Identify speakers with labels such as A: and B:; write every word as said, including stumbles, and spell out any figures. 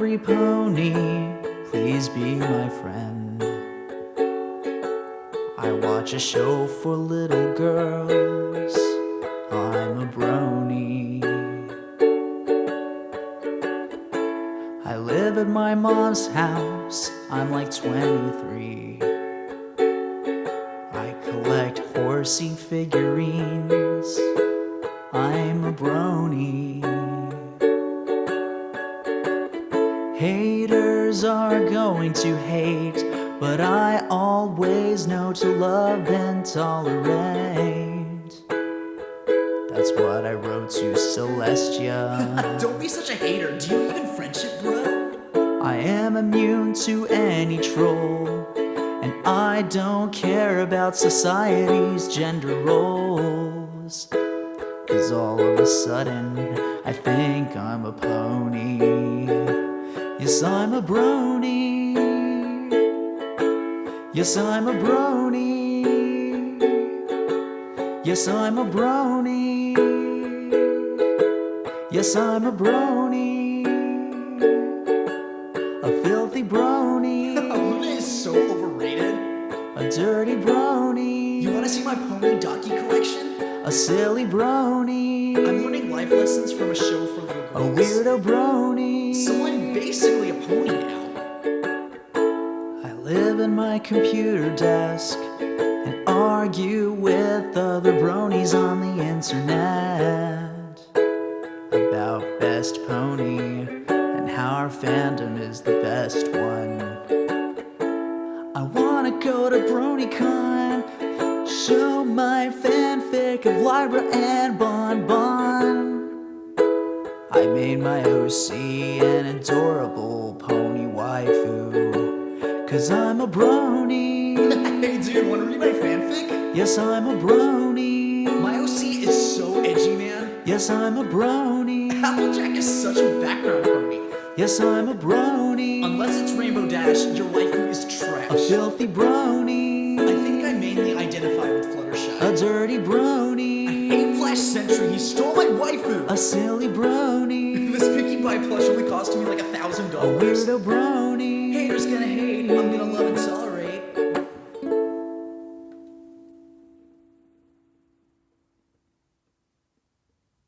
A: every pony, please be my friend. I watch a show for little girls, I'm a brony. I live at my mom's house, I'm like twenty-three. I collect horsey figurines, I'm a brony. Haters are going to hate, but I always know to love and tolerate. That's what I wrote to Celestia.
B: Don't be such a hater. Do you even friendship, bro?
A: I am immune to any troll, and I don't care about society's gender roles. Cause all of a sudden, I think I'm a pony. Yes, I'm a brony. Yes, I'm a brony. Yes, I'm a brony. Yes, I'm a brony. A filthy brony.
B: Luna is so overrated.
A: A dirty brony.
B: You wanna see my pony Docky collection?
A: A silly brony.
B: I'm learning life lessons from a show for little
A: A
B: girls.
A: weirdo brony.
B: So I'm basically a pony now.
A: I live in my computer desk and argue with other bronies on the internet about best pony and how our fandom is the best one. I wanna go to BronyCon, show my fanfic of Lyra and Bon Bon. I made my O C an adorable pony waifu, cause I'm a brony.
B: Hey dude, wanna read my fanfic?
A: Yes, I'm a brony.
B: My O C is so edgy, man.
A: Yes, I'm a brony.
B: Applejack is such a background pony.
A: Yes, I'm a brony.
B: Unless it's Rainbow Dash, your waifu is trash.
A: A filthy brony.
B: I think I mainly identify with Fluttershy.
A: A dirty brony.
B: I hate Flash Sentry, he stole my waifu.
A: A silly brony.
B: This Picky Pie plush only cost me like a thousand
A: A
B: dollars.
A: weirdo brony.
B: Haters gonna hate, I'm gonna love and tolerate.